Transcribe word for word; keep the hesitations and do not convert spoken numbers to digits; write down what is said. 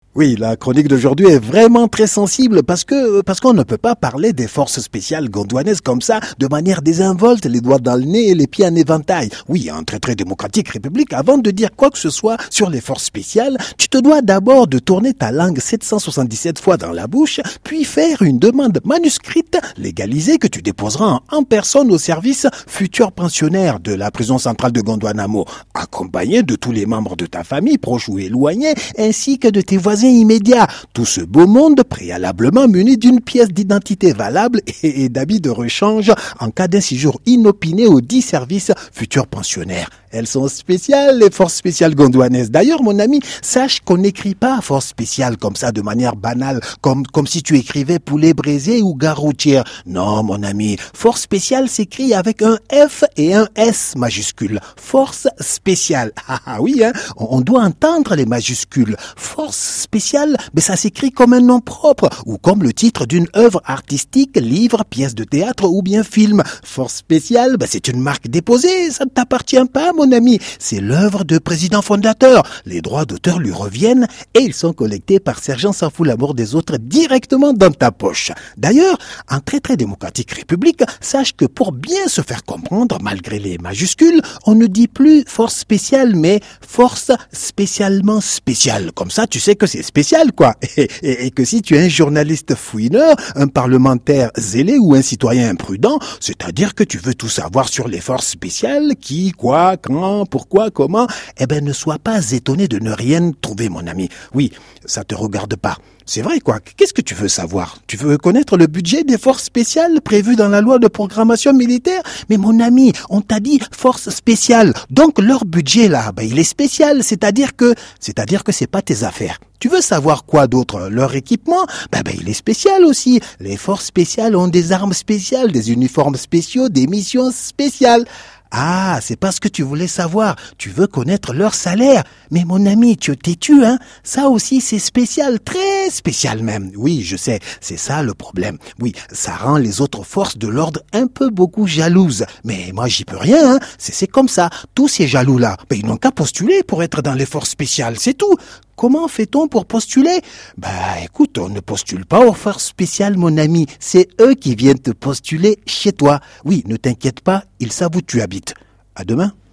Oui, la chronique d'aujourd'hui est vraiment très sensible parce que parce qu'on ne peut pas parler des forces spéciales gondouanaises comme ça, de manière désinvolte, les doigts dans le nez et les pieds en éventail. Oui, en très très démocratique république, avant de dire quoi que ce soit sur les forces spéciales, tu te dois d'abord de tourner ta langue sept cent soixante-dix-sept fois dans la bouche, puis faire une demande manuscrite, légalisée, que tu déposeras en personne au service futur pensionnaire de la prison centrale de Gondouanamo, accompagné de tous les membres de ta famille, proches ou éloignés, ainsi que de tes voisins immédiat. Tout ce beau monde préalablement muni d'une pièce d'identité valable et, et d'habits de rechange en cas d'un séjour inopiné aux dix services futurs pensionnaires. Elles sont spéciales, les forces spéciales gondouanaises. D'ailleurs, mon ami, sache qu'on n'écrit pas force spéciale comme ça de manière banale, comme, comme si tu écrivais poulet braisé ou gare routière. Non, mon ami, force spéciale s'écrit avec un F et un S majuscule. Force spéciale. Ah, ah oui, hein, on, on doit entendre les majuscules. Force spéciale, mais ça s'écrit comme un nom propre ou comme le titre d'une œuvre artistique, livre, pièce de théâtre ou bien film. Force spéciale, ben c'est une marque déposée, ça ne t'appartient pas, mon ami. C'est l'œuvre de président fondateur. Les droits d'auteur lui reviennent et ils sont collectés par Sergent s'en fout l'amour des autres directement dans ta poche. D'ailleurs, en très très démocratique république, sache que pour bien se faire comprendre, malgré les majuscules, on ne dit plus force spéciale, mais force spécialement spéciale. Comme ça, tu sais que c'est spécial, quoi. Et, et, et que si tu es un journaliste fouineur, un parlementaire zélé ou un citoyen imprudent, c'est-à-dire que tu veux tout savoir sur les forces spéciales, qui, quoi, quand, pourquoi, comment, eh ben ne sois pas étonné de ne rien trouver, mon ami. Oui, ça te regarde pas. C'est vrai, quoi. Qu'est-ce que tu veux savoir? Tu veux connaître le budget des forces spéciales prévues dans la loi de programmation militaire? Mais mon ami, on t'a dit forces spéciales. Donc leur budget, là, ben, il est spécial. C'est-à-dire que, c'est-à-dire que c'est pas tes affaires. Tu veux savoir quoi d'autre? Leur équipement? Ben, ben, il est spécial aussi. Les forces spéciales ont des armes spéciales, des uniformes spéciaux, des missions spéciales. Ah, c'est pas ce que tu voulais savoir. Tu veux connaître leur salaire. Mais mon ami, tu es têtu, hein? Ça aussi, c'est spécial, très spécial même. Oui, je sais, c'est ça le problème. Oui, ça rend les autres forces de l'ordre un peu beaucoup jalouses. Mais moi, j'y peux rien, hein? C'est, c'est comme ça. Tous ces jaloux-là, ben, ils n'ont qu'à postuler pour être dans les forces spéciales, c'est tout. Comment fait-on pour postuler? Bah, écoute, on ne postule pas aux forces spéciales, mon ami. C'est eux qui viennent te postuler chez toi. Oui, ne t'inquiète pas, ils savent où tu habites. À demain.